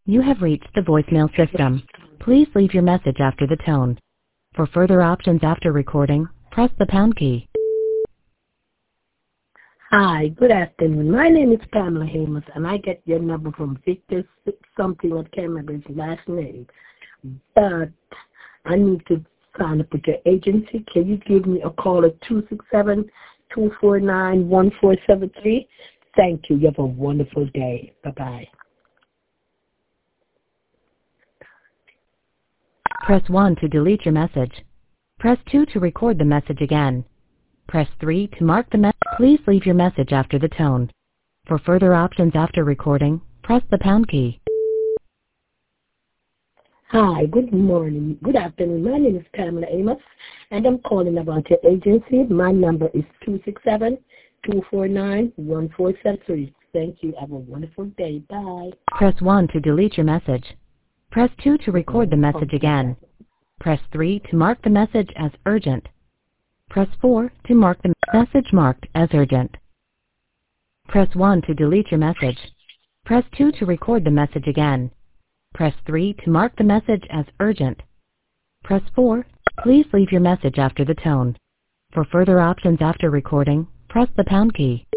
You have reached the voicemail system. Please leave your message after the tone. For further options after recording, press the pound key. Hi, good afternoon. My name is Pamela Amos, and I get your number from Victor something, I can't remember his last name. But I need to sign up with your agency. Can you give me a call at 267-249-1473? Thank you. You have a wonderful day. Bye-bye. Press 1 to delete your message. Press 2 to record the message again. Press 3 to mark the message. Please leave your message after the tone. For further options after recording, press the pound key. Hi, good morning. Good afternoon. My name is Pamela Amos, and I'm calling about your agency. My number is 267-249-1473. Thank you. Have a wonderful day. Bye. Press 1 to delete your message. Press 2 to record the message again. Press 3 to mark the message as urgent. Press 4 to mark the message marked as urgent. Press 1 to delete your message. Press 2 to record the message again. Press 3 to mark the message as urgent. Press 4. Please leave your message after the tone. For further options after recording, press the pound key.